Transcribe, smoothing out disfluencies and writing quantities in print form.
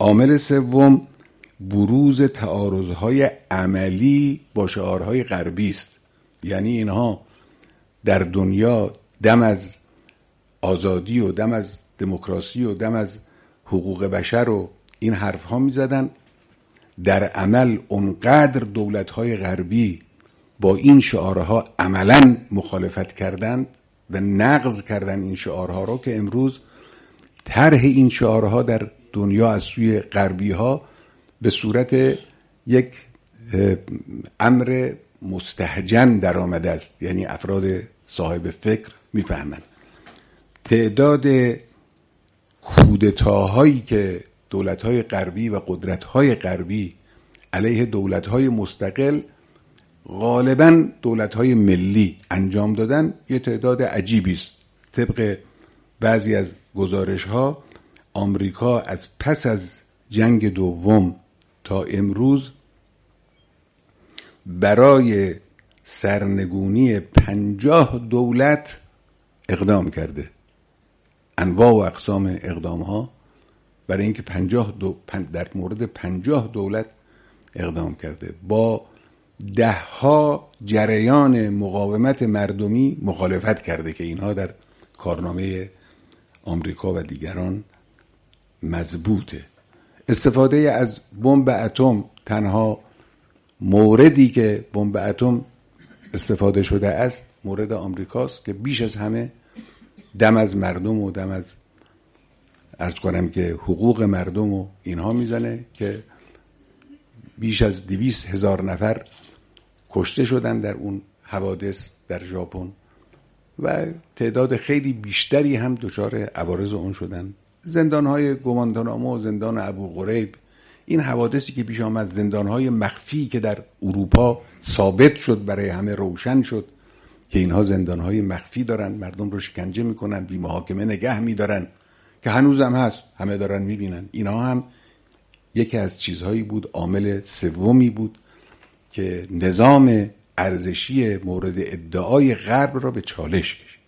عامل سوم بروز تعارضهای عملی با شعارهای غربی است. یعنی اینها در دنیا دم از آزادی و دم از دموکراسی و دم از حقوق بشر و این حرف ها می زدن، در عمل اونقدر دولت‌های غربی با این شعارها عملاً مخالفت کردند و نقض کردن این شعارها رو که امروز طرح این شعارها در دنیا از سوی غربی ها به صورت یک امر مستهجن در آمده است. یعنی افراد صاحب فکر میفهمند تعداد کودتاهایی که دولت‌های غربی و قدرت‌های غربی علیه دولت‌های مستقل، غالباً دولت‌های ملی انجام دادن یه تعداد عجیبی است. طبق بعضی از گزارش‌ها آمریکا از پس از جنگ دوم تا امروز برای سرنگونی 50 دولت اقدام کرده، انواع و اقسام اقدام‌ها برای اینکه در مورد 50 دولت اقدام کرده. با 10 جریان مقاومت مردمی مخالفت کرده که اینها در کارنامه آمریکا و دیگران مضبوطه. استفاده از بمب اتم، تنها موردی که بمب اتم استفاده شده است مورد آمریکاست که بیش از همه دم از مردم و دم از عرض کنم که حقوق مردم و اینها میزنه که بیش از 200,000 نفر کشته شدن در اون حوادث در ژاپن و تعداد خیلی بیشتری هم دچار عوارض اون شدن. زندانهای گوانتانامو، زندان ابو غریب، این حوادثی که پیش آمد، زندانهای مخفی که در اروپا ثابت شد، برای همه روشن شد که اینها زندانهای مخفی دارن، مردم رو شکنجه میکنن، بی محاکمه نگه میدارن، که هنوزم هست، همه دارن میبینن. اینها هم یکی از چیزهایی بود، عامل سومی بود که نظام ارزشی مورد ادعای غرب را به چالش کشید.